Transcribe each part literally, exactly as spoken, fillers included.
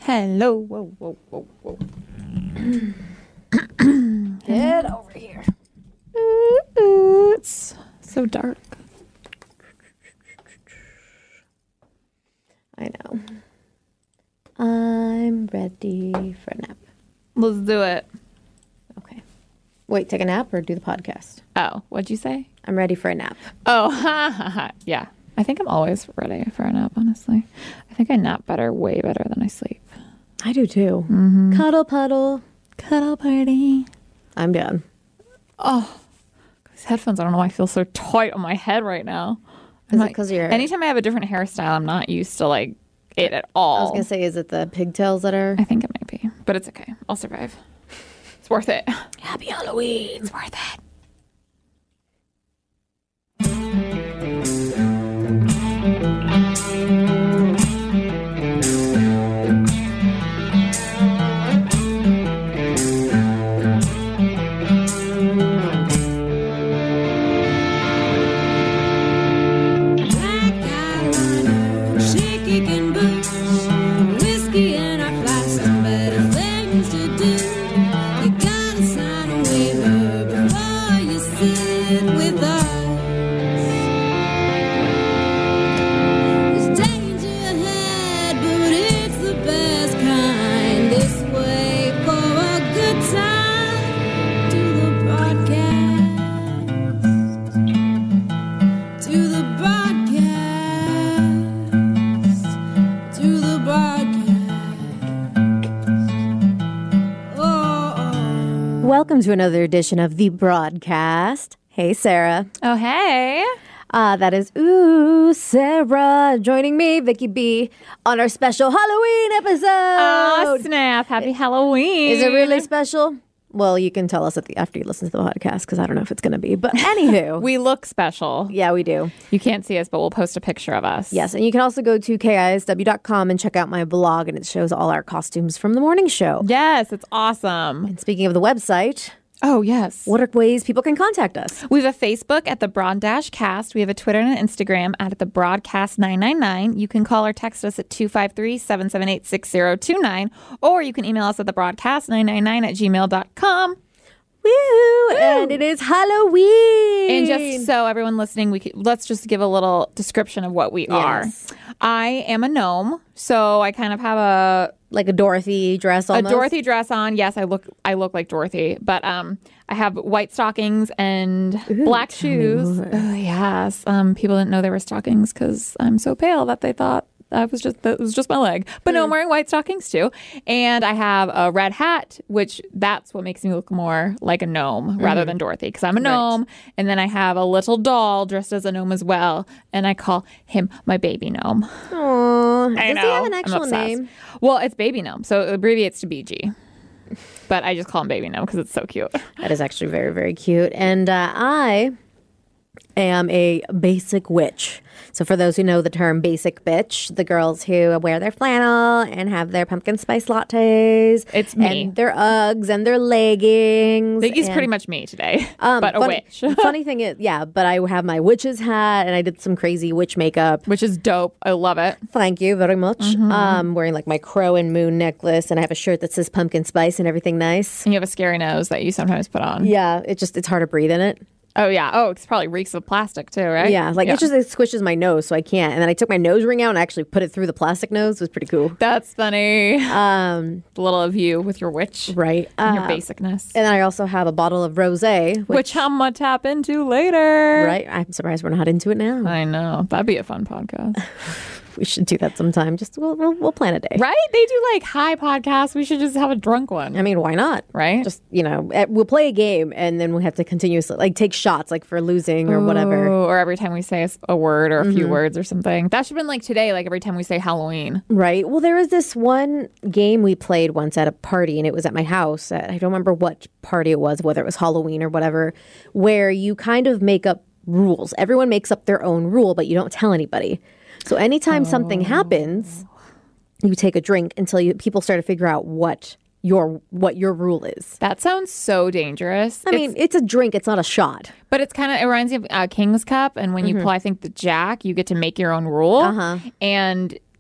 Hello. Whoa, whoa, whoa, whoa. Get over here. Ooh, ooh, it's so dark. I know. I'm ready for a nap. Let's do it. Okay. Wait, take a nap or do the podcast? Oh, what'd you say? I'm ready for a nap. Oh, ha, ha, ha. Yeah. I think I'm always ready for a nap, honestly. I think I nap better, way better than I sleep. I do too. Mm-hmm. Cuddle puddle. Cuddle party. I'm done. Oh, these headphones, I don't know why I feel so tight on my head right now. Is I'm it because you're... Anytime I have a different hairstyle, I'm not used to like it at all. I was going to say, is it the pigtails that are... I think it might be, but it's okay. I'll survive. It's worth it. Happy Halloween. It's worth it. Welcome to another edition of The Broadcast. Hey, Sarah. Oh, hey. Uh, that is Ooh, Sarah. Joining me, Vicky B, on our special Halloween episode. Oh, snap. Happy Halloween. Is it really special? Well, you can tell us at the after you listen to the podcast, because I don't know if it's going to be. But anywho. We look special. Yeah, we do. You can't see us, but we'll post a picture of us. Yes, and you can also go to K I S W dot com and check out my blog, and it shows all our costumes from the morning show. Yes, it's awesome. And speaking of the website... Oh, yes. What are ways people can contact us? We have a Facebook at the Broad Dash Cast. We have a Twitter and an Instagram at the Broadcast nine nine nine. You can call or text us at two five three, seven seven eight, six zero two nine, or you can email us at the broadcast nine nine nine at gmail dot com. Woo! Woo! And it is Halloween. And just so everyone listening, we could, let's just give a little description of what we yes. are. I am a gnome, so I kind of have a like a Dorothy dress almost. A Dorothy dress on. Yes, I look I look like Dorothy, but um I have white stockings and Ooh, black shoes. Oh, yes. Um people didn't know they were stockings cuz I'm so pale that they thought I was just that was just my leg. But mm. no, I'm wearing white stockings too. And I have a red hat, which that's what makes me look more like a gnome mm-hmm. rather than Dorothy, because I'm a gnome. Right. And then I have a little doll dressed as a gnome as well, and I call him my baby gnome. Aww. I Does know. he have an actual name? Well, it's baby gnome, so it abbreviates to B G. But I just call him baby gnome because it's so cute. That is actually very, very cute. And uh, I am a basic witch. So for those who know the term basic bitch, the girls who wear their flannel and have their pumpkin spice lattes. It's me. And their Uggs and their leggings. Biggie's and, pretty much me today, um, but funny, a witch. Funny thing is, yeah, but I have my witch's hat and I did some crazy witch makeup. Which is dope. I love it. Thank you very much. Mm-hmm. Um, wearing like my crow and moon necklace, and I have a shirt that says pumpkin spice and everything nice. And you have a scary nose that you sometimes put on. Yeah, it just, it's hard to breathe in it. Oh, yeah. Oh, it probably reeks of plastic too, right? Yeah, like yeah. it just it squishes my nose, so I can't. And then I took my nose ring out and actually put it through the plastic nose. It was pretty cool. That's funny. Um, a little of you with your witch. Right. And your uh, basicness. And then I also have a bottle of rosé. Which, which I'm going to tap into later. Right. I'm surprised we're not into it now. I know. That'd be a fun podcast. We should do that sometime. Just we'll, we'll we'll plan a day. Right? They do like high podcasts. We should just have a drunk one. I mean, why not? Right? Just, you know, we'll play a game and then we have to continuously like take shots like for losing or Ooh, whatever. Or every time we say a, a word or a mm-hmm. few words or something. That should have been like today, like every time we say Halloween. Right. Well, there was this one game we played once at a party, and it was at my house. I don't remember what party it was, whether it was Halloween or whatever, where you kind of make up rules. Everyone makes up their own rule, but you don't tell anybody. So anytime oh. something happens, you take a drink until you, people start to figure out what your what your rule is. That sounds so dangerous. I it's, mean, it's a drink. It's not a shot. But it's kind of, it reminds me of uh, King's Cup. And when mm-hmm. you pull, I think, the jack, you get to make your own rule. Uh-huh. And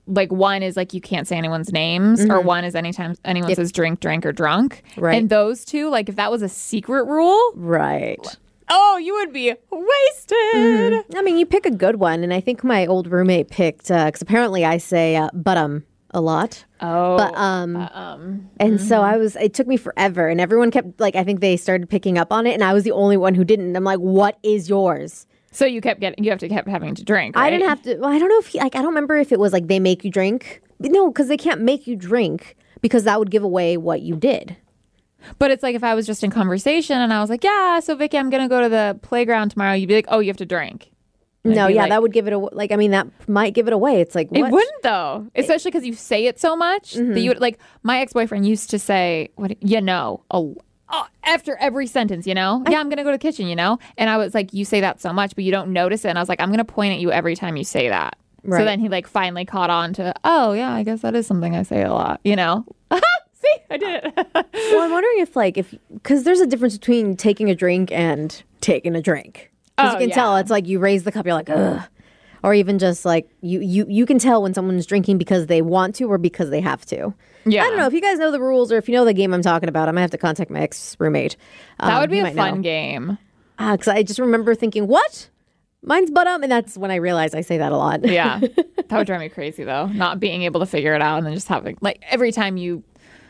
like one is like you can't say anyone's names, mm-hmm. or one is anytime anyone if, says drink, drank, or drunk. Right. And those two, like if that was a secret rule, right. Oh, you would be wasted. Mm-hmm. I mean, you pick a good one, and I think my old roommate picked because uh, apparently I say uh, "but um" a lot. Oh, but um, uh, um. and mm-hmm. so I was. It took me forever, and everyone kept like. I think they started picking up on it, and I was the only one who didn't. I'm like, "What is yours?" So you kept getting. You have to kept having to drink. Right? I didn't have to. Well, I don't know if he, like. I don't remember if it was like they make you drink. No, because they can't make you drink because that would give away what you did. But it's like if I was just in conversation and I was like, yeah, so Vicky, I'm going to go to the playground tomorrow. You'd be like, oh, you have to drink. No, yeah, like, that would give it away. Like, I mean, that might give it away. It's like, what? It wouldn't, though. Especially because you say it so much. Mm-hmm. That you would, like, my ex-boyfriend used to say, "What you know, oh, oh, after every sentence, you know? I, yeah, I'm going to go to the kitchen, you know? And I was like, you say that so much, but you don't notice it. And I was like, I'm going to point at you every time you say that. Right. So then he, like, finally caught on to, oh, yeah, I guess that is something I say a lot, you know? See, I did it. Well, I'm wondering if, like, if, because there's a difference between taking a drink and taking a drink. Because oh, you can yeah. tell, it's like you raise the cup, you're like, ugh. Or even just like, you, you, you can tell when someone's drinking because they want to or because they have to. Yeah. I don't know if you guys know the rules or if you know the game I'm talking about. I might have to contact my ex-roommate. Um, that would be a fun know. game. Because uh, I just remember thinking, what? Mine's butt up, and that's when I realized I say that a lot. Yeah. That would drive me crazy, though. Not being able to figure it out and then just having, like, every time you,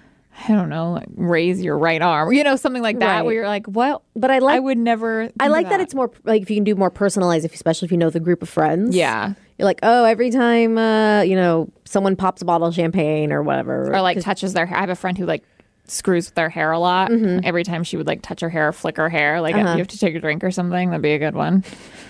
I don't know, like raise your right arm, you know, something like that, right. Where you're like, well, but I like, I would never. I like that. that it's more like if you can do more personalized, if, especially if you know the group of friends. Yeah. You're like, oh, every time, uh, you know, someone pops a bottle of champagne or whatever. Or like touches their hair. I have a friend who like screws with their hair a lot. Mm-hmm. Every time she would like touch her hair, flick her hair, like uh-huh. you have to take a drink or something. That'd be a good one.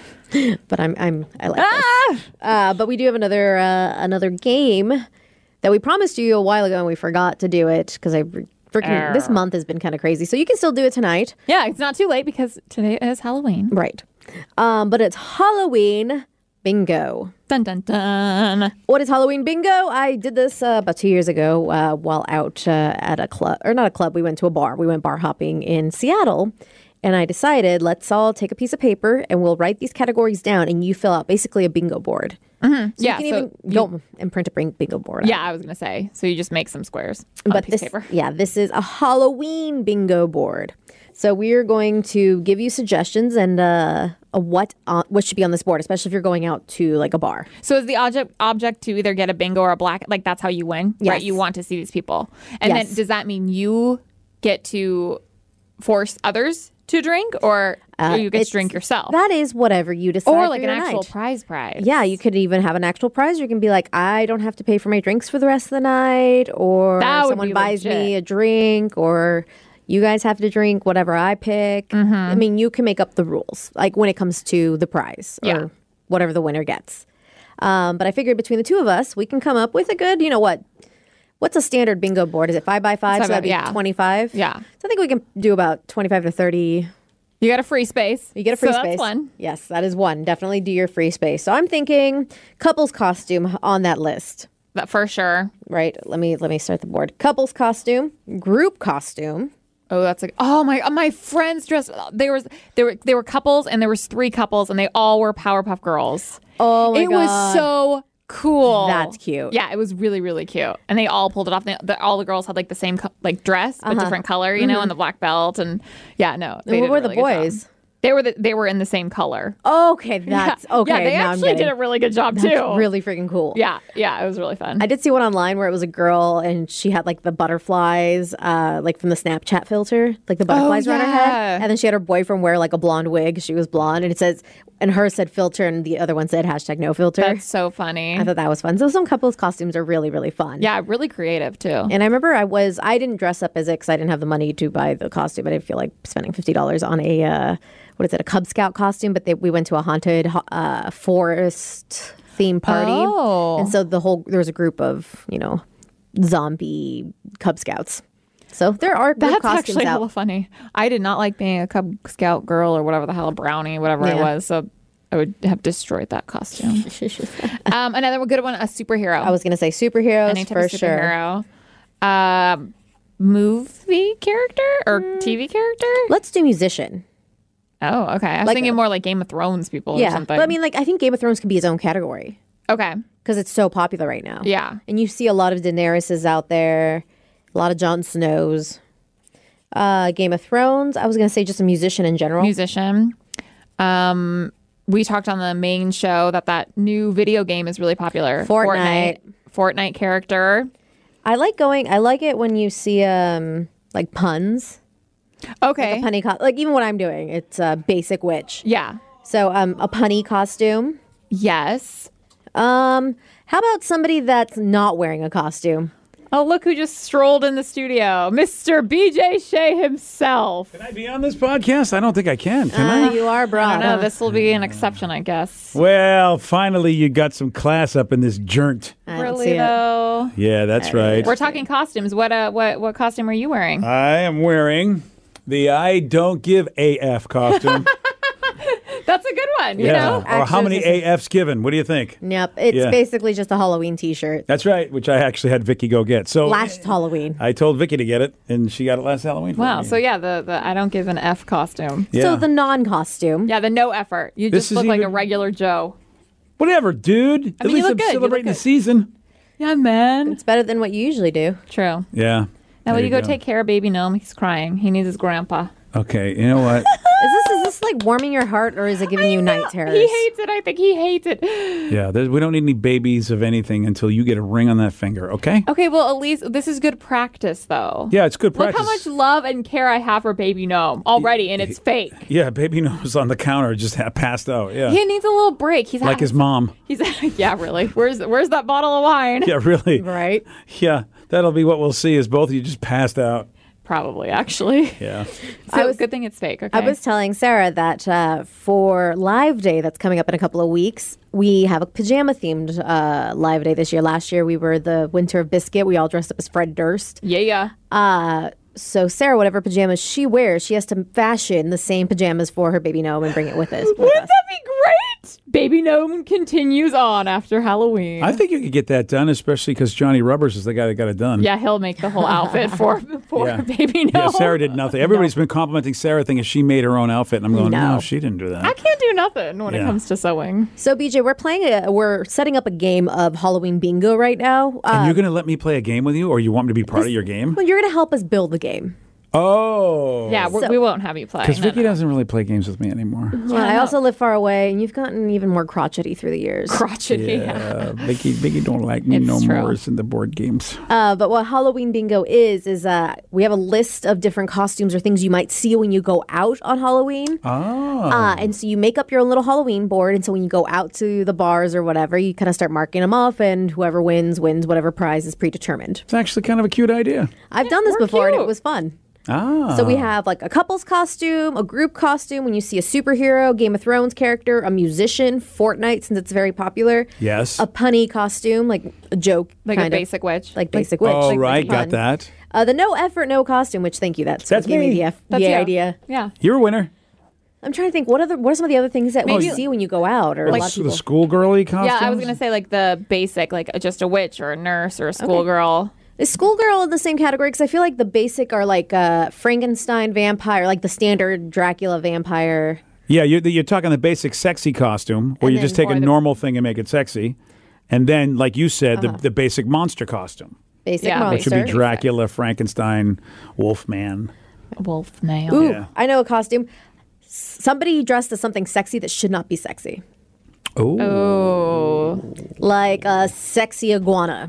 But I'm I'm I like ah! this. Uh, but we do have another uh, another game that we promised you a while ago and we forgot to do it because I freaking uh. this month has been kind of crazy. So you can still do it tonight. Yeah, it's not too late because today is Halloween. Right. Um, but it's Halloween bingo. Dun dun dun. What is Halloween bingo? I did this uh, about two years ago uh, while out uh, at a club, or not a club. We went to a bar. We went bar hopping in Seattle. And I decided, let's all take a piece of paper and we'll write these categories down and you fill out basically a bingo board. Mm-hmm. So yeah, you can so even you, go and print a bingo board. Yeah, out. I was going to say. So you just make some squares on but a piece this, of paper. Yeah, this is a Halloween bingo board. So we're going to give you suggestions and uh, a what uh, what should be on this board, especially if you're going out to like a bar. So is the object object to either get a bingo or a black? Like that's how you win, yes. right? You want to see these people. And yes. then does that mean you get to force others to drink or, uh, or you get to drink yourself? That is whatever you decide. Or like for an your actual night. prize prize. Yeah, you could even have an actual prize. You can be like, I don't have to pay for my drinks for the rest of the night, or that someone buys legit. me a drink, or you guys have to drink whatever I pick. Mm-hmm. I mean, you can make up the rules, like when it comes to the prize or yeah. whatever the winner gets. Um, but I figured between the two of us, we can come up with a good, you know what? What's a standard bingo board? Is it five by five? Five so that'd by, be yeah. twenty-five? Yeah. So I think we can do about twenty-five to thirty. You get a free space. You get a free so space. That's one. Yes, that is one. Definitely do your free space. So I'm thinking couples costume on that list. That for sure. Right. Let me let me start the board. Couples costume, group costume. Oh, that's like oh my my friends dressed. There was there were there were couples and there was three couples and they all were Powerpuff Girls. Oh my it god, it was so cool. That's cute. Yeah, it was really really cute, and they all pulled it off. They, the, all the girls had like the same co- like dress but uh-huh. different color, you mm-hmm. know, and the black belt, and yeah, no. They what did were really the boys? They were the, they were in the same color. Okay, that's yeah. okay. Yeah, they now actually I'm did a really good job that's too. Really freaking cool. Yeah, yeah, it was really fun. I did see one online where it was a girl and she had like the butterflies, uh, like from the Snapchat filter, like the butterflies oh, around yeah. her head, and then she had her boyfriend wear like a blonde wig. She was blonde, and it says, and hers said filter, and the other one said hashtag no filter. That's so funny. I thought that was fun. So some couples costumes are really really fun. Yeah, really creative too. And I remember I was I didn't dress up as it because I didn't have the money to buy the costume. I didn't feel like spending fifty dollars on a. Uh, What is it? A Cub Scout costume, but they, we went to a haunted uh, forest theme party, oh. and so the whole there was a group of you know zombie Cub Scouts. So there are group that's costumes actually out. hella funny. I did not like being a Cub Scout girl or whatever the hell, a brownie, whatever yeah. I was. So I would have destroyed that costume. um, another good one, a superhero. I was going to say superheroes Any type for of superhero. Sure. Um, movie character or mm. T V character? Let's do musician. Oh, okay. I was like thinking a, more like Game of Thrones people yeah, or something. But I mean, like, I think Game of Thrones can be its own category. Okay. because it's so popular right now. Yeah. And you see a lot of Daenerys's out there, a lot of Jon Snow's. Uh, Game of Thrones. I was going to say just a musician in general. Musician. Um, we talked on the main show that that new video game is really popular. Fortnite. Fortnite, Fortnite character. I like going. I like it when you see um like puns. Okay. Like a punny co- like even what I'm doing, it's a basic witch. Yeah. So um a punny costume. Yes. Um, how about somebody that's not wearing a costume? Oh, look who just strolled in the studio. Mister B J Shea himself. Can I be on this podcast? I don't think I can. Can Uh, I? you are I broad. don't know. huh? This will be an exception, I guess. Well, finally you got some class up in this joint. I don't Really, see it. though? Yeah, that's right. We're talking costumes. What uh, what what costume are you wearing? I am wearing the I don't give A F costume. That's a good one, you yeah. know? Or how many Actually, A Fs given? What do you think? Yep, it's Yeah. basically just a Halloween T-shirt. That's right, which I actually had Vicky go get. So Last Halloween. I told Vicky to get it, and she got it last Halloween. for Wow. me. So yeah, the, the I don't give an F costume. yeah. So the non-costume. Yeah, the no effort. You This just is look like a even- regular Joe. Whatever, dude. At mean, you least look I'm good. You celebrating look the good. season. Yeah, man. It's better than what you usually do. True. Yeah. Now, There will you go, go. take care of baby Gnome? He's crying. He needs his grandpa. Okay, you know what? Is this is this like warming your heart or is it giving you night terrors? He hates it. I think he hates it. Yeah, there- we don't need any babies of anything until you get a ring on that finger, okay? Okay, well, at least this is good practice, though. Yeah, it's good Look practice. how much love and care I have for baby Gnome already, and it's fake. Yeah, baby nose on the counter just ha- passed out. Yeah, He needs a little break. He's like his mom. He's yeah, really. Where's where's that bottle of wine? Yeah, really. Right? Yeah, that'll be what we'll see. Is both of you just passed out. Probably, actually. Yeah. So I was- good thing it's fake. Okay. I was telling Sarah that uh, for Live Day that's coming up in a couple of weeks, we have a pajama themed uh, Live Day this year. Last year we were the Winter of Biscuit. We all dressed up as Fred Durst. yeah, yeah. Uh, so Sarah, whatever pajamas she wears, she has to fashion the same pajamas for her baby gnome and bring it with us. with Wouldn't us. that be great? Baby Gnome continues on after Halloween. I think you could get that done, especially because Johnny Rubbers is the guy that got it done. yeah, he'll make the whole outfit for for Yeah. Baby Gnome. Yeah, Sarah did nothing. Everybody's been complimenting Sarah, thinking she made her own outfit, and I'm going, no, No. she didn't do that. I can't do nothing when it Yeah. comes to sewing. So B J, we're playing a we're setting up a game of Halloween bingo right now. and Uh, you're going to let me play a game with you, or you want me to be part of your game? well, you're going to help us build the game. Oh. Yeah, we're, So- we won't have you play. Because No, Vicky no. doesn't really play games with me anymore. Well, I also live far away, and you've gotten even more crotchety through the years. crotchety. Uh, Vicky, Vicky don't like me It's no true. more in the board games. Uh, but what Halloween bingo is is uh, we have a list of different costumes or things you might see when you go out on Halloween. Oh. Uh, and so you make up your own little Halloween board, and so when you go out to the bars or whatever, you kind of start marking them off, and whoever wins wins whatever prize is predetermined. It's actually kind of a cute idea. I've done this we're before, and it cute. was fun. Ah. So we have like a couple's costume, a group costume when you see a superhero, Game of Thrones character, a musician, Fortnite since it's very popular, Yes. a punny costume, like a joke, Like a kind of, basic witch. like basic witch. oh, like right. fun. Got that. Uh, the no effort, no costume, which thank you. That's, That's what gave me me. the, F- That's the you. idea. Yeah. You're a winner. I'm trying to think. What are the what are some of the other things that Maybe- we see when you go out or a lot of So people? the schoolgirly costumes? Yeah, I was gonna say like the basic, like just a witch or a nurse or a schoolgirl. Is schoolgirl in the same category? Because I feel like the basic are like uh, Frankenstein vampire, like the standard Dracula vampire. Yeah, you're, you're talking the basic sexy costume, where And you just then- take a Or the- normal thing and make it sexy. And then, like you said, Uh-huh. the, the basic monster costume, Basic Yeah, which monster. would be Dracula, Frankenstein, Wolfman. Wolf nail. Ooh, Yeah. I know a costume. S- Somebody dressed as something sexy that should not be sexy, Oh. Oh. like a sexy iguana.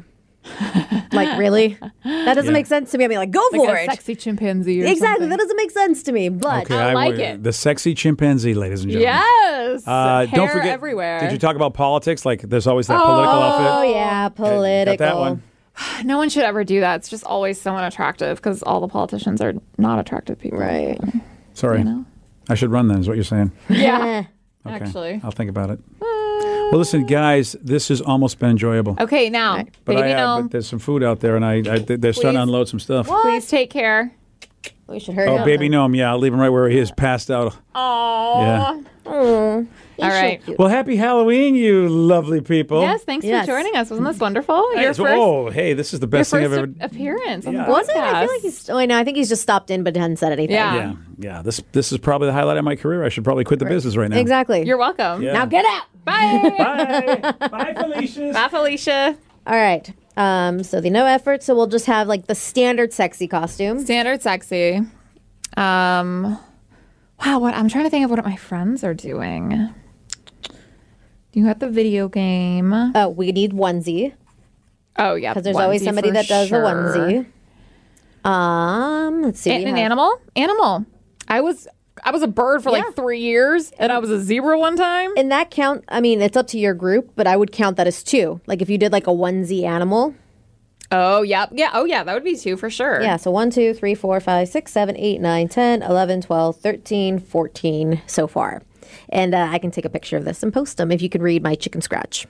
Like really? That doesn't Yeah. make sense to me. I mean, like go Like for a it. sexy chimpanzee or Exactly. something. That doesn't make sense to me. But Okay, I like would- it. The sexy chimpanzee, ladies and gentlemen. Yes. Uh, Hair don't forget. everywhere. Did you talk about politics? Like, there's always that political oh outfit. yeah, Got political. that one. No one should ever do that. It's just always so unattractive because all the politicians are not attractive people. Right. Sorry, know? I should run then. Is what you're saying? Yeah. Eh. Okay. Actually. I'll think about it. Well, listen, guys, this has almost been enjoyable. Okay, now, But, baby I, uh, gnome, but there's some food out there, and I, I they're starting to Please. unload some stuff. please take care. We should hurry Oh, up. baby gnome, yeah, I'll leave him right where he is, passed out. Oh. Yeah. All right. Well, happy Halloween, you lovely people. Yes, thanks Yes. for joining us. Wasn't this wonderful? Hey, Your so- first, oh, hey, this is the your best thing first I've ever. a- appearance on Yeah. the Was it? I feel podcast. like he's. Oh, no, I think he's just stopped in but hadn't said anything. Yeah. Yeah, yeah. This this is probably the highlight of my career. I should probably quit the business right now. Exactly. You're welcome. Yeah. Now get out. Bye. Bye. Bye, Felicia. Bye, Felicia. All right. Um, so the no effort. So we'll just have like the standard sexy costume. Standard sexy. Um, wow, what I'm trying to think of what my friends are doing. You got the video game. Oh, we need onesie Oh yeah, because there's always onesie somebody for that does sure. a onesie. Um, let's see. And we an have- animal. Animal. I was I was a bird for Yeah. like three years, and I was a zebra one time. In that count, I mean, it's up to your group, but I would count that as two. Like if you did like a onesie animal. Oh yeah, yeah. Oh yeah, that would be two for sure. Yeah, so one, two, three, four, five, six, seven, eight, nine, ten, eleven, twelve, thirteen, fourteen so far. And uh, I can take a picture of this and post them if you could read my chicken scratch.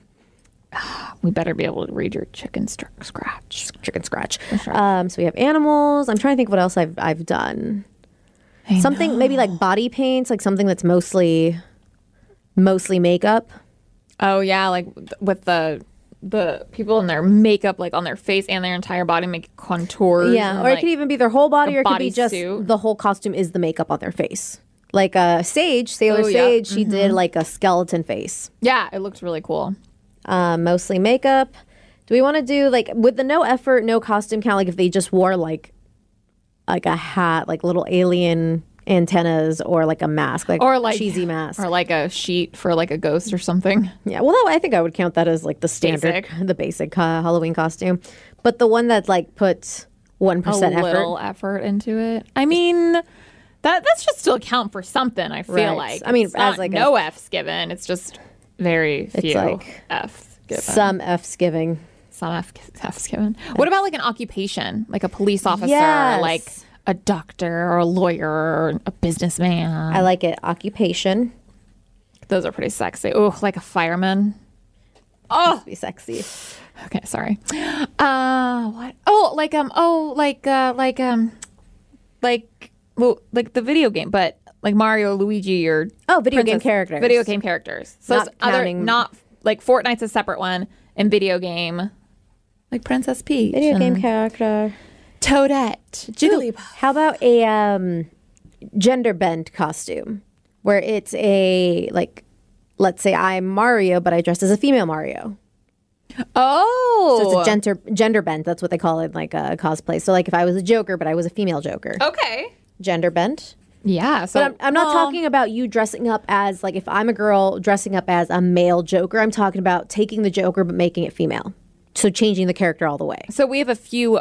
We better be able to read your chicken str- scratch. Chicken scratch. Um, so we have animals. I'm trying to think what else I've I've done. I Something know. maybe like body paints, like something that's mostly mostly makeup. Oh yeah, like with the the people in their makeup, like on their face and their entire body, make contours. Yeah, and, or it like, could even be their whole body, a or it could be body just suit. the whole costume is the makeup on their face. Like uh, Sage, Sailor Oh, yeah. Sage, she did like a skeleton face. yeah, it looked really cool. Um, mostly makeup. Do we want to do like with the no effort, no costume count? Like if they just wore like like a hat, like little alien antennas, or like a mask, like Or like cheesy mask. or like a sheet for like a ghost or something. Yeah, well, that, I think I would count that as like the standard, Basic. the basic uh, Halloween costume. But the one that like puts one A percent effort. little effort into it. I mean, that that's just still count for something. I feel Right. like. I mean, It's as not like a- no F's given. It's just very few like F's given. Some F's giving. Some F- F's given. What about like an occupation, like a police officer, Yes. like a doctor or a lawyer or a businessman? I like it. Occupation. Those are pretty sexy. Oh, like a fireman. Oh, Be sexy. okay, sorry. Uh, what? Oh, like um, oh, like uh, like um, like well, like the video game, but like Mario, Luigi, or Oh, video game Princess- characters. Video game characters. So Not it's other, counting- not like Fortnite's a separate one, and video game, like Princess Peach, Video game and character. Toadette, Jigglypuff. How about a um, gender bend costume where it's a like, let's say I'm Mario, but I dressed as a female Mario. Oh, So it's a gender gender bend. That's what they call it, in like a cosplay. So like if I was a Joker, but I was a female Joker, okay. gender bend. Yeah, so But I'm, I'm not well, talking about you dressing up as like if I'm a girl dressing up as a male Joker. I'm talking about taking the Joker but making it female. So changing the character all the way. So we have a few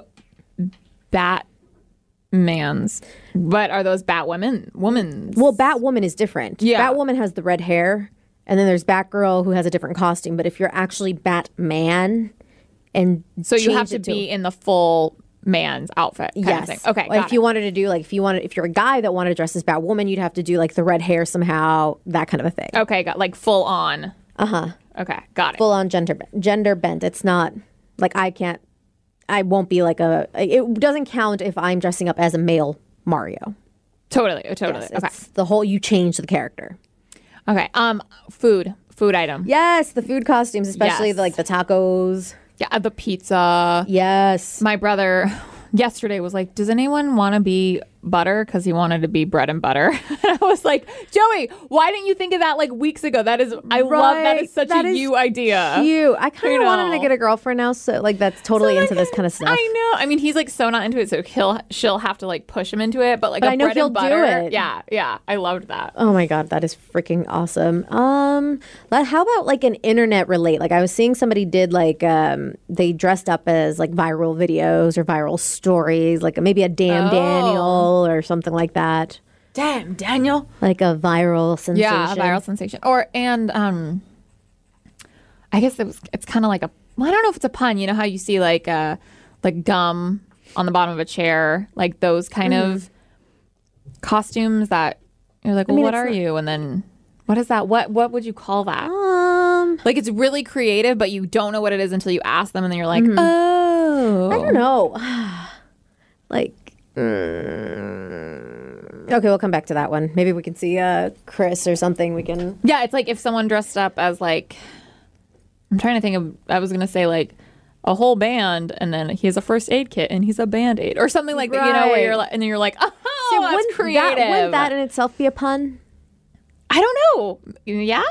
Batmans, but are those Batwomen? Women's? Well, Batwoman is different. Yeah. Batwoman has the red hair, and then there's Batgirl who has a different costume. But if you're actually Batman, and so you have change to it be in the full man's outfit kind yes, of thing. Okay, Like, got if it. you wanted to do like if you wanted if you're a guy that wanted to dress as Batwoman, you'd have to do like the red hair somehow, that kind of a thing. Okay, got like full on. Uh huh. Okay, got it. Full on gender gender bent. It's not like I can't. I won't be like a. It doesn't count if I'm dressing up as a male Mario. Totally, oh, totally. Yes, okay, it's the whole you change the character. okay. Um, food, food item. Yes, the food costumes, especially Yes. the, like the tacos. Yeah, the pizza. Yes. My brother yesterday was like, "Does anyone want to be butter?" Because he wanted to be bread and butter. And I was like, "Joey, why didn't you think of that like weeks ago? That is, I love that. Right. Is such That a is you idea." You. I kind You of want him know. to get a girlfriend now, so like that's totally So, into like, this kind of stuff. I know. I mean, he's like so not into it, so he'll she'll have to like push him into it. But like, But a I know bread he'll and do butter, it. Yeah, yeah. I loved that. Oh my god, that is freaking awesome. Um, let- how about like an internet relate? Like I was seeing somebody did like um they dressed up as like viral videos or viral stories, like maybe a damn Oh. Daniel or something like that. Damn, Daniel. Like a viral sensation. Yeah, a viral sensation. Or and um, I guess it was. It's kind of like a. Well, I don't know if it's a pun. You know how you see like uh like gum on the bottom of a chair, like those kind of costumes that you're like, well, mean, what it's are not- you? And then what is that? What what would you call that? Um, Like it's really creative, but you don't know what it is until you ask them, and then you're like, oh, I don't know. like, mm, okay, we'll come back to that one. Maybe we can see uh Chris or something. We can. Yeah, it's like if someone dressed up as like, I'm trying to think of, I was going to say like a whole band and then he has a first aid kit and he's a band-aid or something like that, you know, where Right. you're like, and then you're like, oh, See, that's wouldn't creative. That, wouldn't that in itself be a pun? I don't know. Yeah?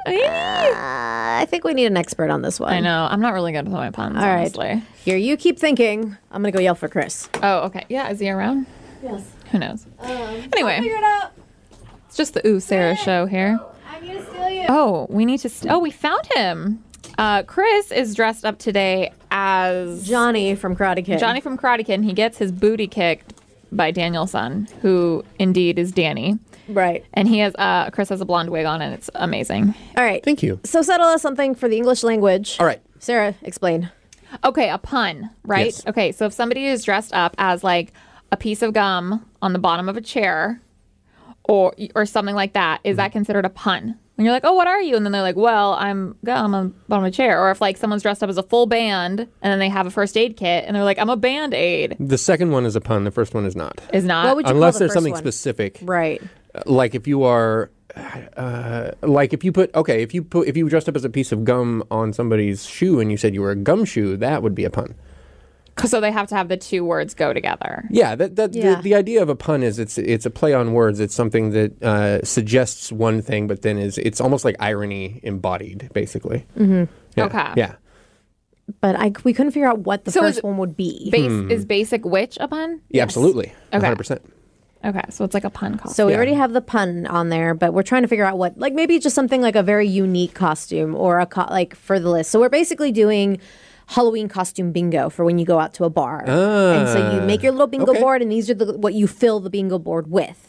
I think we need an expert on this one. I know. I'm not really good with my puns, All right. honestly. Here, you keep thinking. I'm going to go yell for Chris. Oh, okay. Yeah, is he around? Yes. Who knows? Um, Anyway. Figure it out. It's just the Ooh Sarah show here. I need to steal you. Oh, we need to. St- oh, we found him. Uh, Chris is dressed up today as Johnny from Karate Kid. Johnny from Karate Kid. And he gets his booty kicked by Danielson, who indeed is Danny. Right. And he has. Uh, Chris has a blonde wig on, and it's amazing. All right. Thank you. So settle us something for the English language. All right. Sarah, explain. Okay, a pun, right? Yes. Okay, so if somebody is dressed up as like a piece of gum on the bottom of a chair, or or something like that, is that considered a pun? When you're like, oh, what are you? And then they're like, well, I'm gum on the bottom of a chair. Or if like someone's dressed up as a full band and then they have a first aid kit and they're like, I'm a band aid. The second one is a pun. The first one is not. Is not. What would you Unless call the there's first something one? specific. Right. Uh, Like if you are, uh, like if you put, okay, if you put, if you dressed up as a piece of gum on somebody's shoe and you said you were a gumshoe, that would be a pun. So they have to have the two words go together. Yeah, that, that Yeah. The, the idea of a pun is it's it's a play on words. It's something that uh, suggests one thing, but then is it's almost like irony embodied, basically. Mm-hmm. Yeah. Okay. Yeah. But I, we couldn't figure out what the So is first one would be. Base, Hmm. Is basic witch a pun? Yeah, absolutely. Okay. one hundred percent. Okay, so it's like a pun costume. So we Yeah. already have the pun on there, but we're trying to figure out what, like maybe just something like a very unique costume or a co- like for the list. So we're basically doing Halloween costume bingo for when you go out to a bar. And so you make your little bingo okay. board, and these are the, what you fill the bingo board with.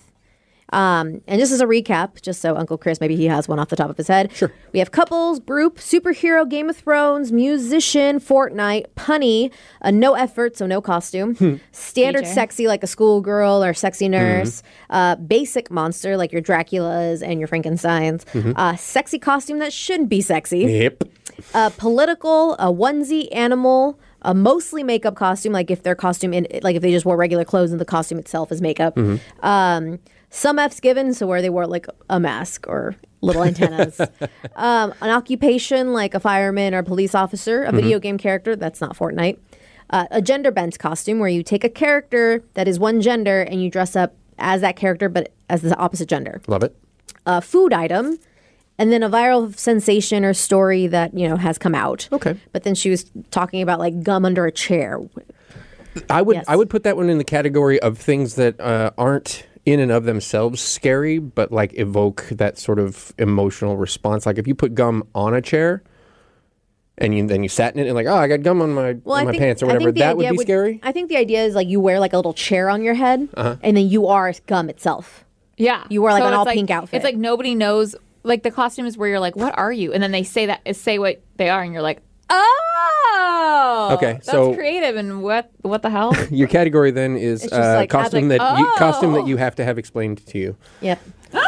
Um, and just as a recap, just so Uncle Chris, maybe he has one off the top of his head. Sure. We have couples, group, superhero, Game of Thrones, musician, Fortnite, punny, a no effort, so no costume, standard D J. sexy like a schoolgirl or sexy nurse, uh, basic monster like your Draculas and your Frankensteins, uh, sexy costume that shouldn't be sexy, Yep. uh, political, a onesie, animal, a mostly makeup costume, like if their costume, in, like if they just wore regular clothes and the costume itself is makeup. Um, some F's given, so where they wore like a mask or little antennas. um, an occupation like a fireman or police officer, a video game character, that's not Fortnite. Uh, a gender bent costume where you take a character that is one gender and you dress up as that character but as the opposite gender. Love it. A food item, and then a viral sensation or story that, you know, has come out. Okay. But then she was talking about like gum under a chair. I would Yes. I would put that one in the category of things that uh, aren't in and of themselves scary, but like evoke that sort of emotional response. Like if you put gum on a chair and you, then you sat in it and like, oh, I got gum on my, on my pants or I whatever, think the that would idea be scary. I think the idea is like you wear like a little chair on your head, Uh-huh. and then you are gum itself. Yeah. You wore, like, an it's all-pink outfit. It's like nobody knows. Like the costumes where you're like, what are you? And then they say that say what they are, and you're like, oh. Okay, That's so- creative. And what what the hell? Your category then is It's just uh, like, add, costume like, that you, costume that oh. you have to have explained to you. Yep.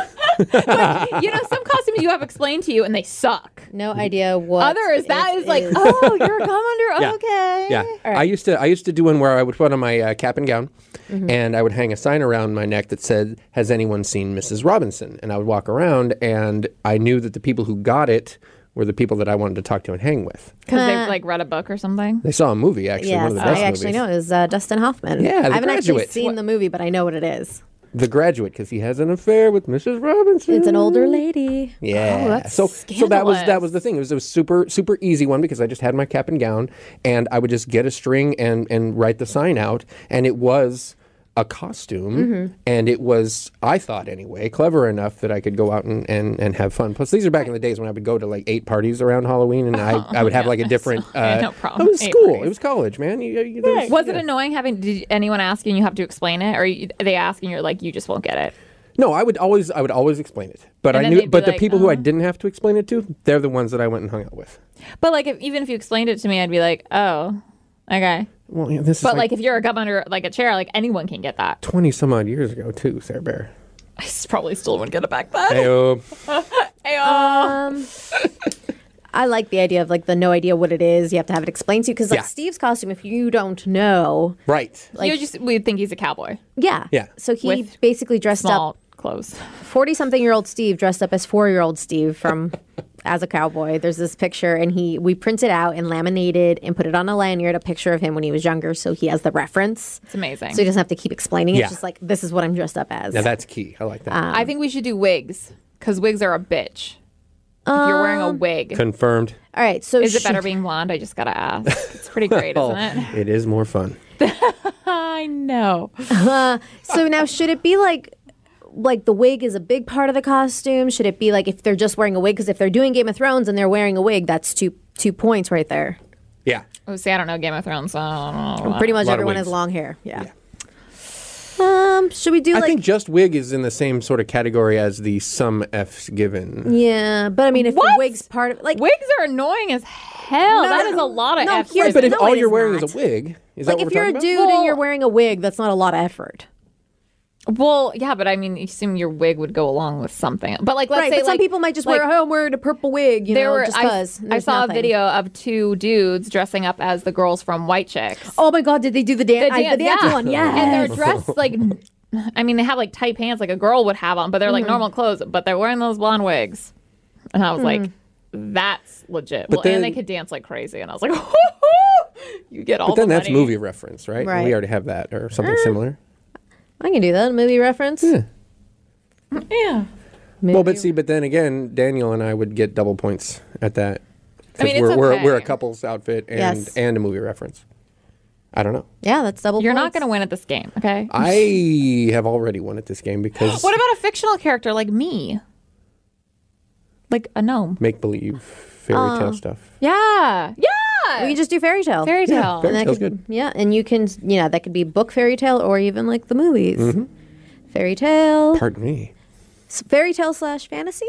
You know, some costumes you have explained to you, and they suck. No idea what. Others, that it is like, is. oh, you're a gum under. Yeah. Okay. Yeah, I used to I used to do one where I would put on my uh, cap and gown, Mm-hmm. and I would hang a sign around my neck that said, "Has anyone seen Missus Robinson?" And I would walk around, and I knew that the people who got it were the people that I wanted to talk to and hang with. Because they've like read a book or something. They saw a movie actually, Yes, one of the I best actually movies, know it was uh, Dustin Hoffman. Yeah, The I haven't actually Graduate. seen the movie, but I know what it is. The Graduate, because he has an affair with Missus Robinson. It's an older lady. Yeah. Oh, that's so so that was that scandalous. was the thing. It was a super super easy one because I just had my cap and gown and I would just get a string and and write the sign out, and it was a costume, Mm-hmm. and it was, I thought anyway, clever enough that I could go out and, and, and have fun. Plus, these are back in the days when I would go to like eight parties around Halloween, and I, I would have like a different. Uh, Yeah, no problem. It was Eight school. parties. It was college, man. You, you, there Was it yeah. annoying having did anyone ask you and you have to explain it, or you, they ask and you're like, you just won't get it? No, I would always I would always explain it, but And I then knew. they'd be But the like, people who I "Uh-huh." didn't have to explain it to, they're the ones that I went and hung out with. But like, if, even if you explained it to me, I'd be like, oh, okay. Well, yeah, this is But like, like, if you're a gum under like a chair, like anyone can get that. twenty some odd years ago too, Sarah Bear. I s- probably still wouldn't get it back then. Heyo. Ayo. Um, I like the idea of like the no idea what it is. You have to have it explained to you because like Yeah. Steve's costume, if you don't know, Right. like you just we think he's a cowboy. yeah, Yeah. So he With basically dressed Small up clothes. forty-something-year-old Steve dressed up as four-year-old Steve from as a cowboy. There's this picture, and he we printed out and laminated and put it on a lanyard, a picture of him when he was younger, so he has the reference. It's amazing. So he doesn't have to keep explaining. Yeah. It's just like this is what I'm dressed up as. Now that's key. I like that. Um, I think we should do wigs because wigs are a bitch. if you're wearing a wig. Confirmed. All right. So Is it sh- better being blonde? I just gotta ask. It's pretty great, Oh, isn't it? it is more fun. I know. So now, should it be like, like the wig is a big part of the costume? Should it be like if they're just wearing a wig? Because if they're doing Game of Thrones and they're wearing a wig, that's two two points right there. Yeah. Oh, see, I don't know Game of Thrones, so I don't know. Pretty much lot of everyone wigs. has long hair. Yeah. Um. Should we do I like? think just wig is in the same sort of category as the some F's given. Yeah, but I mean, if What? the wig's part of like Wigs are annoying as hell. No, that no, is no. a lot of No, effort. here's- But if No, all it you're is wearing not. is a wig, is like that if what you're we're a talking dude about? and Well- you're wearing a wig, that's not a lot of effort. Well, yeah, but I mean, you assume your wig would go along with something. But like, let's right, say, but some like, people might just like, wear, oh, I'm wearing a purple wig, you there know, were. just I, because. I saw nothing. a video of two dudes dressing up as the girls from White Chicks. Oh my God, did they do the, dan- The I, dan- the dance yeah. one? Yes. And they're dressed like, I mean, they have like tight pants like a girl would have on, but they're like Mm-hmm. normal clothes, but they're wearing those blonde wigs. And I was like, that's legit. But well, and then- they could dance like crazy. And I was like, you get all But then the that's money. movie reference, right? Right. We already have that or something Eh. similar. I can do that. Movie reference. Yeah. Yeah. Well, but see, but then again, Daniel and I would get double points at that. I mean, 'Cause it's we're, we're okay. we're a couple's outfit and Yes. and a movie reference. I don't know. Yeah, that's double You're not points. going to win at this game, okay? I have already won at this game because What about a fictional character like me? Like a gnome. make believe fairy Oh. tale stuff. Yeah. Yeah. We can just do fairy tale. Fairy tale. fairy And that tale's could, good. Yeah, and you can, you know, that could be book fairy tale or even like the movies. Mm-hmm. Fairy tale, Pardon me. S- fairy tale slash fantasy.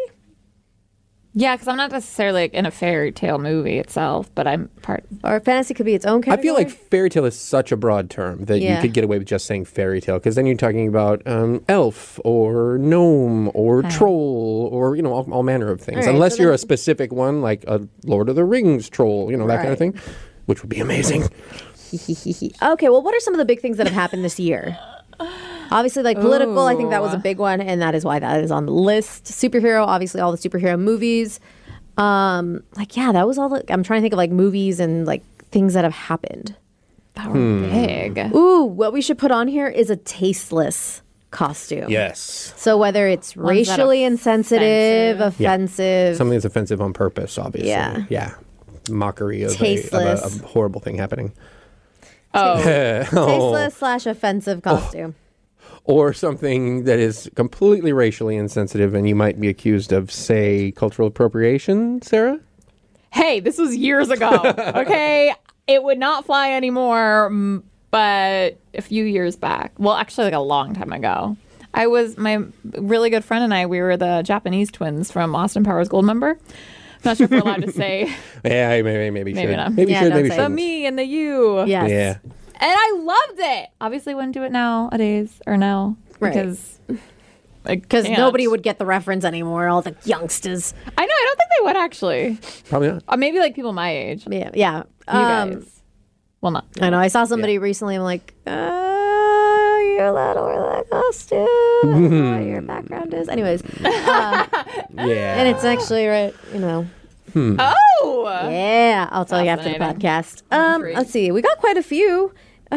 Yeah, because I'm not necessarily like, in a fairy tale movie itself, but I'm part. Or fantasy could be its own I category. feel like fairy tale is such a broad term that you Yeah. could get away with just saying fairy tale because then you're talking about um, elf or gnome or troll or you know all, all manner of things. All right, Unless so you're then- a specific one like a Lord of the Rings troll, you know that kind of Right. thing, which would be amazing. Okay, well, what are some of the big things that have happened this year? Obviously, like political, I think that was a Ooh. big one, and that is why that is on the list. Superhero, obviously, all the superhero movies. Um, like, yeah, that was all. The, I'm trying to think of like movies and like things that have happened. That were big. Ooh, what we should put on here is a tasteless costume. Yes, So whether it's Ones that racially insensitive, offensive. Yeah. offensive, something that's offensive on purpose, obviously. Yeah. yeah, mockery of, a, of Tasteless. a, a horrible thing happening. Oh, tasteless slash offensive costume. Or something that is completely racially insensitive, and you might be accused of, say, cultural appropriation, Sarah? hey, this was years ago. Okay, it would not fly anymore. mm, But a few years back, well, actually, like a long time ago, I was my really good friend and I. We were the Japanese twins from Austin Powers Goldmember. I'm not sure if we're allowed to say Yeah, maybe, maybe, Maybe should. not. Maybe Yeah, should, don't maybe say the shouldn't. me and the you. Yes. Yeah. And I loved it. Obviously, wouldn't do it nowadays or now Right. because Because can't. nobody would get the reference anymore. All the youngsters. I know. I don't think they would actually. Probably not. Or maybe like people my age. You Yeah. Yeah. Um, guys. Well, not. I know. I saw somebody recently. I'm like, uh, you're allowed to wear that costume. I don't know what your background is. Anyways, uh, Yeah. and it's actually right. You know. Oh. Yeah, I'll tell you after the Fascinating. podcast. Um, intrigued. let's see. We got quite a few.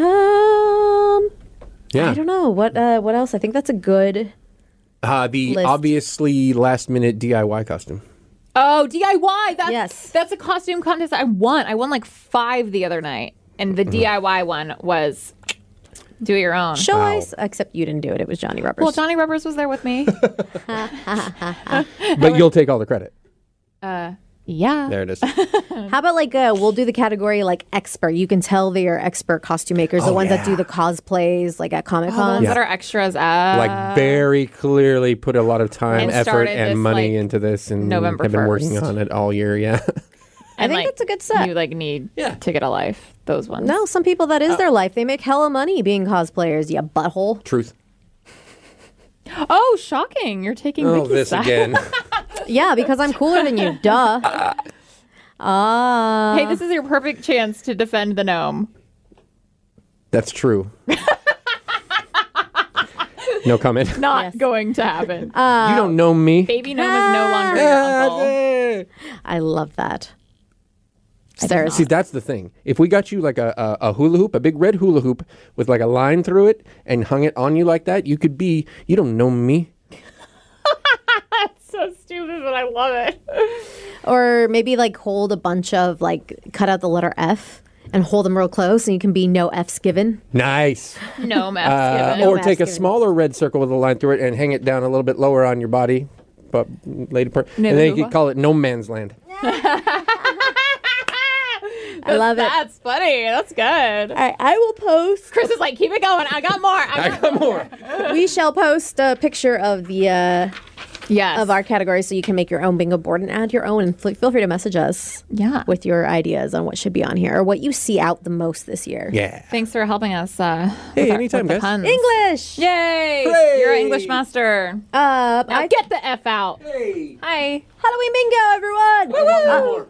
Um, yeah. I don't know what. Uh, what else? I think that's a good. Uh, the List. obviously last minute D I Y costume. Oh, D I Y. That's, Yes. That's a costume contest I won. I won like five the other night. And the D I Y one was do it your own. Show Wow. ice, except you didn't do it. It was Johnny Rubbers. Well, Johnny Rubbers was there with me. But you'll take all the credit. uh, yeah. There it is. How about like uh, we'll do the category like expert. You can tell they are expert costume makers, the Oh, ones that do yeah. the cosplays, like at Comic The Con. ones Yeah. that are extras. Uh, like very clearly put a lot of time, And effort, started and this, money like, into this, and November have been working first. on it all year. Yeah. I think that's a good set. You like need Yeah. to get a life. Those ones. No, some people that is their life. They make hella money being cosplayers. You butthole. Truth. Oh, shocking! You're taking Oh, Vicky's this side. again. Yeah, because I'm cooler than you. Duh. Ah. Hey, this is your perfect chance to defend the gnome. That's true. No comment. Not Yes. going to happen. you don't know me. Baby gnome is no longer your uncle. I love that. Sarah's See, that's the thing. If we got you like a, a, a hula hoop, a big red hula hoop with like a line through it and hung it on you like that, you could be, you don't know me. So stupid, but I love it. Or maybe like hold a bunch of like cut out the letter F and hold them real close, and you can be no F's given. Nice. No math Uh, given. or math take a given. smaller red circle with a line through it and hang it down a little bit lower on your body, but lady part, and then you Nuba. could call it no man's land. I love it. That's funny. That's good. All right, I will post. Chris is like, keep it going. I got more. I I got, got more. We shall post a picture of the uh, yes. of our categories so you can make your own bingo board and add your own. And fl- feel free to message us Yeah. with your ideas on what should be on here or what you see out the most this year. Yeah. Thanks for helping us. Uh, Hey, with our- anytime, with the guys. puns. English. Yay! Hooray! You're an English master. Uh, Now I get the F out. Hey. Hi. Halloween bingo, everyone. Uh,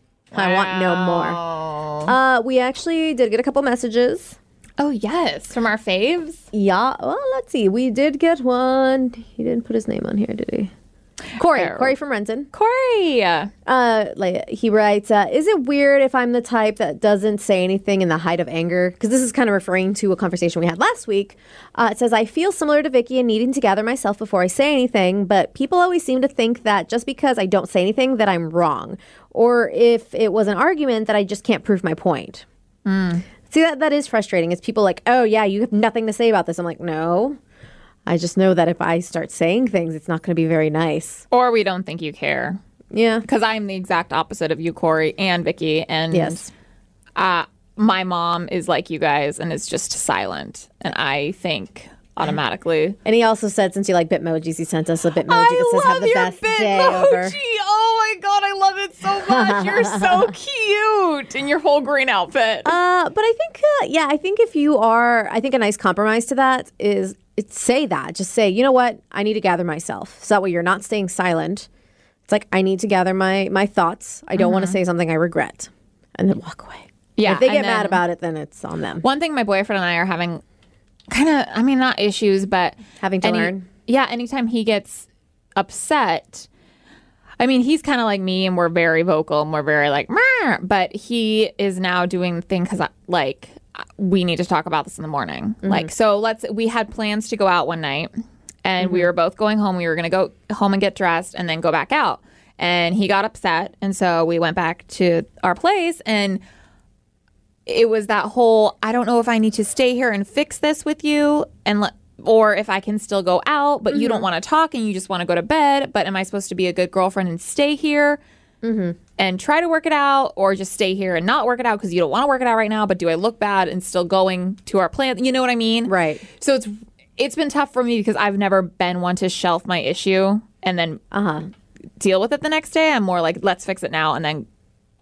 I want no more. more. Uh, we actually did get a couple messages. Oh, yes. From our faves. Yeah. Well, let's see. We did get one. He didn't put his name on here, did he? Corey. Oh. Corey from Renton. Corey. Uh, like he writes, uh, "Is it weird if I'm the type that doesn't say anything in the height of anger?" Because this is kind of referring to a conversation we had last week. Uh, it says, "I feel similar to Vicky in needing to gather myself before I say anything, but people always seem to think that just because I don't say anything that I'm wrong, or if it was an argument that I just can't prove my point." See, that that is frustrating. It's people like, "Oh yeah, you have nothing to say about this." I'm like, no. I just know that if I start saying things, it's not going to be very nice. Or we don't think you care. Yeah. Because I'm the exact opposite of you, Corey and Vicky. And Yes. uh, my mom is like you guys and is just silent. And I think automatically. And he also said, since you like Bitmojis, he sent us a Bitmoji that says, "Have the best day over." Oh my God, I love it so much. You're so cute in your whole green outfit. Uh, but I think, uh, yeah, I think if you are, I think a nice compromise to that is it's say that. Just say, you know what? I need to gather myself. So that way you're not staying silent. It's like, I need to gather my, my thoughts. I don't want to say something I regret. And then walk away. Yeah, If they and get mad then- about it, then it's on them. One thing my boyfriend and I are having kind of, I mean, not issues, but Having to any- learn. Yeah, anytime he gets upset, I mean, he's kind of like me and we're very vocal and we're very like, "Meow," but he is now doing the thing because, like, we need to talk about this in the morning. Mm-hmm. Like, so let's, we had plans to go out one night and Mm-hmm. we were both going home. We were going to go home and get dressed and then go back out. And he got upset. And so we went back to our place and it was that whole, I don't know if I need to stay here and fix this with you and let, or if I can still go out, but you don't want to talk and you just want to go to bed. But am I supposed to be a good girlfriend and stay here and try to work it out, or just stay here and not work it out because you don't want to work it out right now? But do I look bad and still going to our plan? You know what I mean? Right. So it's it's been tough for me because I've never been one to shelf my issue and then Uh-huh. deal with it the next day. I'm more like, let's fix it now and then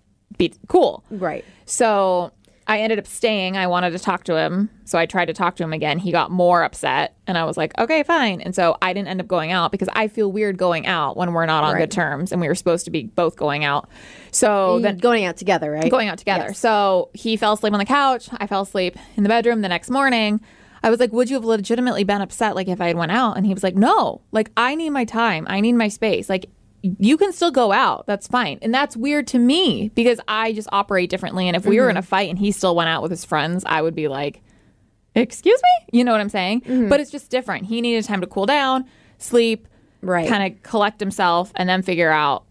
be cool. Right. So I ended up staying. I wanted to talk to him. So I tried to talk to him again. He got more upset. And I was like, okay, fine. And so I didn't end up going out because I feel weird going out when we're not on Right. good terms. And we were supposed to be both going out. So You then going out together, right? going out together. Yes. So he fell asleep on the couch. I fell asleep in the bedroom. The next morning, I was like, would you have legitimately been upset like if I had went out? And he was like, no, like I need my time. I need my space. Like you can still go out. That's fine. And that's weird to me because I just operate differently. And if we Mm-hmm. were in a fight and he still went out with his friends, I would be like, excuse me? You know what I'm saying? Mm-hmm. But it's just different. He needed time to cool down, sleep, Right. kind of collect himself, and then figure out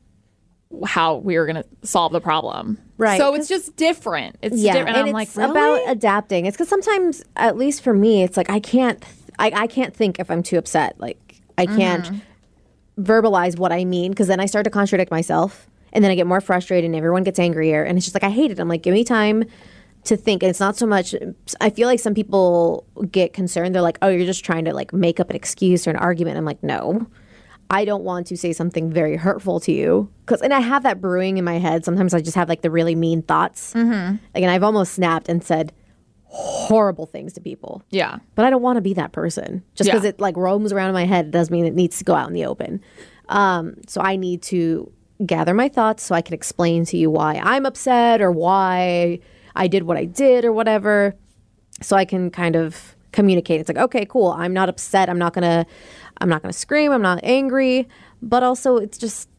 how we were going to solve the problem. Right, So it's just different. It's Yeah, different. and I'm it's like, really? about adapting. It's because sometimes, at least for me, it's like I can't, I, I can't think if I'm too upset. Like I can't Mm-hmm. verbalize what I mean because then I start to contradict myself, and then I get more frustrated, and everyone gets angrier, and it's just like I hate it. I'm like, give me time to think, and it's not so much. I feel like some people get concerned. They're like, oh, you're just trying to like make up an excuse or an argument. I'm like, no. I don't want to say something very hurtful to you because, and I have that brewing in my head. Sometimes I just have like the really mean thoughts. Mm-hmm. Like, and I've almost snapped and said horrible things to people. Yeah. But I don't want to be that person. Just because Yeah. it like roams around in my head doesn't mean it needs to go out in the open. Um, so I need to gather my thoughts so I can explain to you why I'm upset or why I did what I did or whatever. So I can kind of communicate. It's like, okay, cool. I'm not upset. I'm not gonna I'm not gonna scream. I'm not angry. But also it's just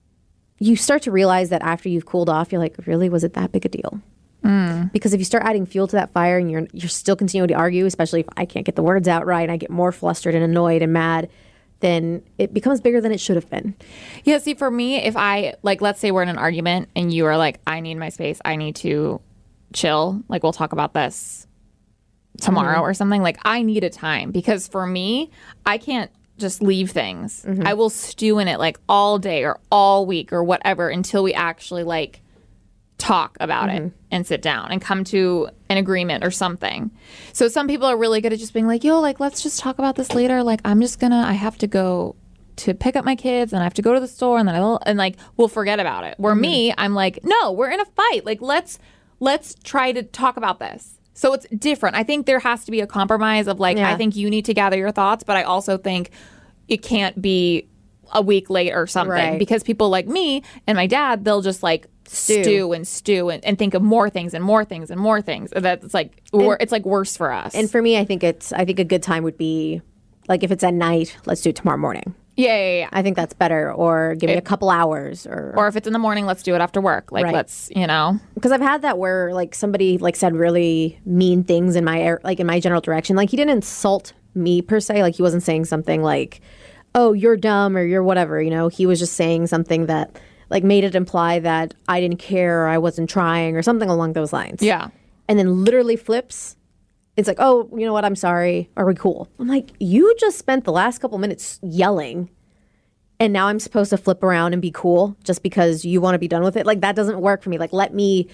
you start to realize that after you've cooled off, you're like, really, was it that big a deal? Because if you start adding fuel to that fire and you're you're still continuing to argue, especially if I can't get the words out right and I get more flustered and annoyed and mad, then it becomes bigger than it should have been. Yeah, see, for me, if I, like, let's say we're in an argument and you are like, I need my space, I need to chill, like, we'll talk about this tomorrow or something. Like, I need a time because for me, I can't just leave things. I will stew in it, like, all day or all week or whatever until we actually, like, talk about it and sit down and come to an agreement or something. So some people are really good at just being like, yo, like, let's just talk about this later. Like, I'm just gonna, I have to go to pick up my kids and I have to go to the store and then I'll, and like, we'll forget about it. Where me, I'm like, no, we're in a fight. Like, let's, let's try to talk about this. So it's different. I think there has to be a compromise of like, Yeah. I think you need to gather your thoughts, but I also think it can't be a week late or something Right. because people like me and my dad, they'll just like stew, Stew. and stew and, and think of more things and more things and more things. That's like wor- it's like worse for us. And for me, I think it's I think a good time would be like if it's at night, let's do it tomorrow morning. yeah, yeah, yeah. I think that's better. Or give me a couple hours. Or Or if it's in the morning, let's do it after work. Like Right. let's, you know. because I've had that where like somebody like said really mean things in my air- like in my general direction. Like he didn't insult me per se. Like he wasn't saying something like, "Oh, you're dumb" or "you're whatever." You know, he was just saying something that like made it imply that I didn't care or I wasn't trying or something along those lines. Yeah. And then literally flips. It's like, "Oh, you know what? I'm sorry. Are we cool?" I'm like, "You just spent the last couple minutes yelling." And now I'm supposed to flip around and be cool just because you want to be done with it. Like that doesn't work for me. Like let me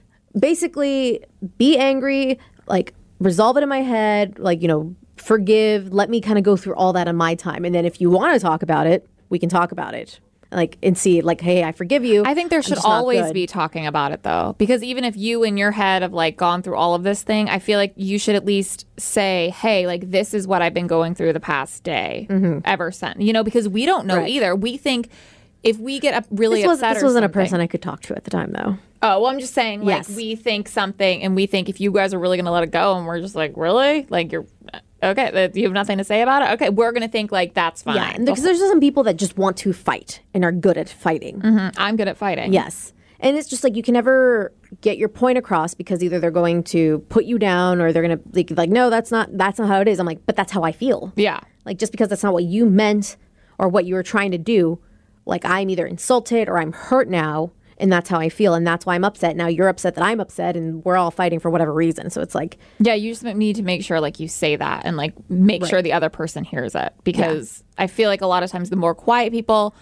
basically be angry, like resolve it in my head, like, you know, forgive, let me kind of go through all that in my time. And then if you want to talk about it, we can talk about it. Like and see like, hey, I forgive you. I think there I'm should just not always good. be talking about it though, because even if you in your head have like gone through all of this thing, I feel like you should at least say, hey, like this is what I've been going through the past day ever since, you know, because we don't know Mm-hmm. Right. either. We think if we get up really This, was, upset this or wasn't a something- person I could talk to at the time though. Oh, well, I'm just saying, like, Yes. we think something, and we think if you guys are really going to let it go, and we're just like, really? Like, you're, okay, that- you have nothing to say about it? Okay, we're going to think, like, that's fine. Yeah, because there's just some people that just want to fight and are good at fighting. Mhm, I'm good at fighting. Yes. And it's just like you can never get your point across because either they're going to put you down or they're going to like, like no, that's not that's not how it is. I'm like, but that's how I feel. Yeah. Like just because that's not what you meant or what you were trying to do, like I'm either insulted or I'm hurt now and that's how I feel and that's why I'm upset. Now you're upset that I'm upset and we're all fighting for whatever reason. So it's like Yeah, you just need to make sure, like, you say that and, like, make sure the other person hears it. Because I feel like a lot of times the more quiet people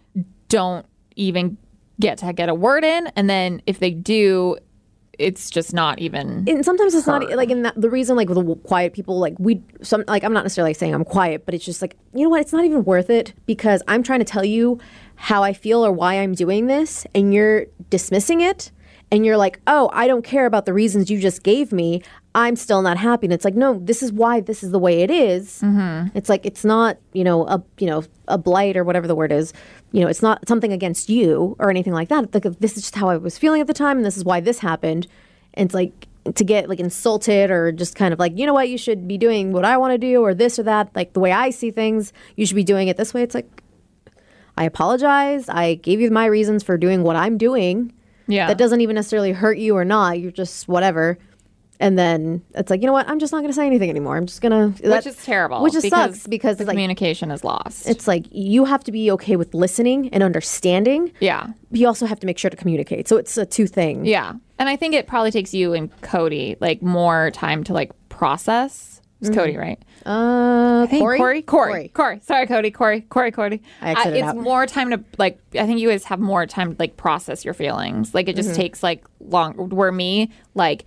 don't even get to get a word in. And then if they do, it's just not even. and sometimes it's not like in that, the reason like with the quiet people like we some like I'm not necessarily saying I'm quiet but it's just like you know what it's not even worth it because I'm trying to tell you how I feel or why I'm doing this and you're dismissing it and you're like oh I don't care about the reasons you just gave me I'm still not happy and it's like no this is why this is the way it is. Mm-hmm. It's like it's not you know a you know a blight or whatever the word is you know it's not something against you or anything like that. It's like this is just how I was feeling at the time and this is why this happened. And it's like to get like insulted or just kind of like, you know what, you should be doing what I want to do or this or that. Like the way I see things, you should be doing it this way. It's like, I apologize. I gave you my reasons for doing what I'm doing. Yeah. That doesn't even necessarily hurt you or not. You're just whatever. And then it's like, you know what? I'm just not going to say anything anymore. I'm just going to. Which is terrible. Which just because sucks because the it's like, communication is lost. it's like you have to be okay with listening and understanding. yeah. But you also have to make sure to communicate. So it's a two thing. Yeah. And I think it probably takes you and Cody like more time to like process. It's Cody, right? Uh, I think Corey? Corey? Corey. Corey. Sorry, Cody. Corey. Corey. Cody. I exited it's out. more time to like. I think you guys have more time to like process your feelings. Like it just takes like long. Where me, like,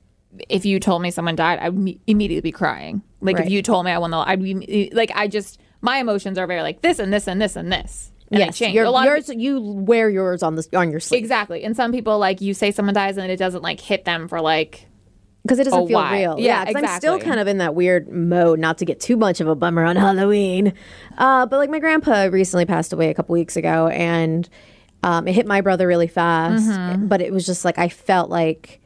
if you told me someone died, I'd me- immediately be crying. Like Right. if you told me I won the, I'd be like, I just my emotions are very like this and this and this and this. And they Yes, change. your, A lot of yours. You wear yours on the on your sleeve Exactly. And some people like you say someone dies and it doesn't like hit them for like because it doesn't Oh, feel why? real. Yeah, 'cause I'm still exactly. kind of in that weird mode, not to get too much of a bummer on Halloween. Uh, but like my grandpa recently passed away a couple weeks ago, and um, it hit my brother really fast. Mm-hmm. But it was just like I felt like,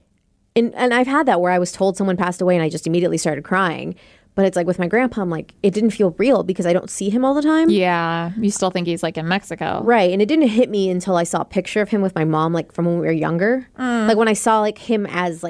and and I've had that where I was told someone passed away and I just immediately started crying. But it's like with my grandpa, I'm like, it didn't feel real because I don't see him all the time. yeah, you still think he's like in Mexico. Right. And it didn't hit me until I saw a picture of him with my mom, like from when we were younger. Mm. Like when I saw like him as like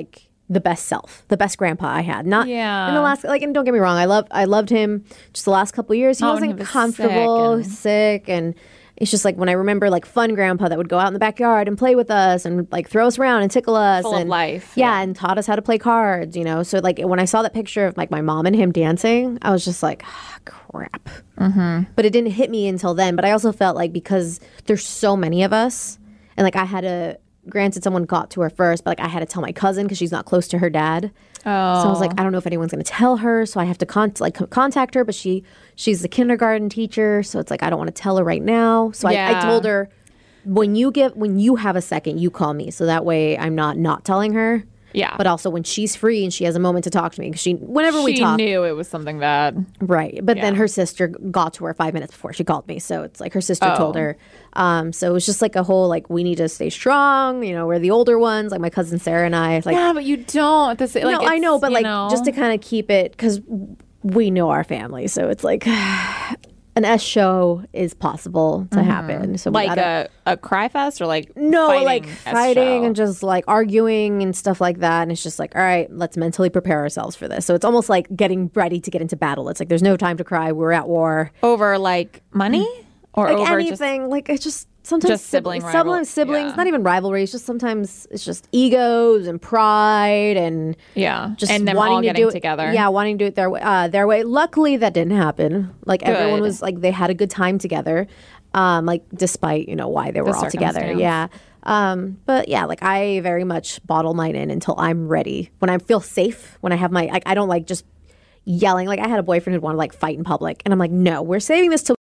the best self, the best grandpa I had. Not Yeah. in the last, like, and don't get me wrong, I love, I loved him. Just the last couple of years, he Oh, when wasn't he was comfortable, sick sick, and- and it's just like when I remember like fun grandpa that would go out in the backyard and play with us and like throw us around and tickle us Full of and life, yeah, yeah. and taught us how to play cards, you know. So like when I saw that picture of like my mom and him dancing, I was just like, ah, crap. Mm-hmm. But it didn't hit me until then. But I also felt like because there's so many of us, and like I had to. Granted, someone got to her first, but like I had to tell my cousin because she's not close to her dad. Oh. So I was like, I don't know if anyone's going to tell her, so I have to con- like co- contact her. But she she's the kindergarten teacher, so it's like I don't want to tell her right now. So I, I Yeah. told her when you get when you have a second, you call me, so that way I'm not not telling her. Yeah. But also when she's free and she has a moment to talk to me, because she whenever we She talk, knew it was something bad. right. But then Yeah. her sister got to her five minutes before she called me, so it's like her sister Oh. told her. Um, so it was just like a whole like we need to stay strong. You know, we're the older ones, like my cousin Sarah and I. Like, Yeah, but you don't. This, like, no, I it's, know, but you like know. just to kind of keep it because we know our family, so it's like an S show is possible to happen. So we like gotta, a, a cry fest or like no, fighting like S fighting show? and just like arguing and stuff like that. And it's just like, all right, let's mentally prepare ourselves for this. So it's almost like getting ready to get into battle. It's like there's no time to cry. We're at war. over like money or Like over just anything, like it's just sometimes Just sibling siblings, rival- sometimes siblings, yeah. not even rivalries. Just sometimes it's just egos and pride and yeah, just and them wanting all to getting do it together. Yeah, wanting to do it their way. Uh, their way. Luckily, that didn't happen. Like everyone Good. was like they had a good time together. Um, like despite you know why they were The all together. circumstance. Yeah. Um, but yeah, like I very much bottle mine in until I'm ready. When I feel safe, when I have my, like, I don't like just yelling. Like I had a boyfriend who'd want to like fight in public, and I'm like, no, we're saving this till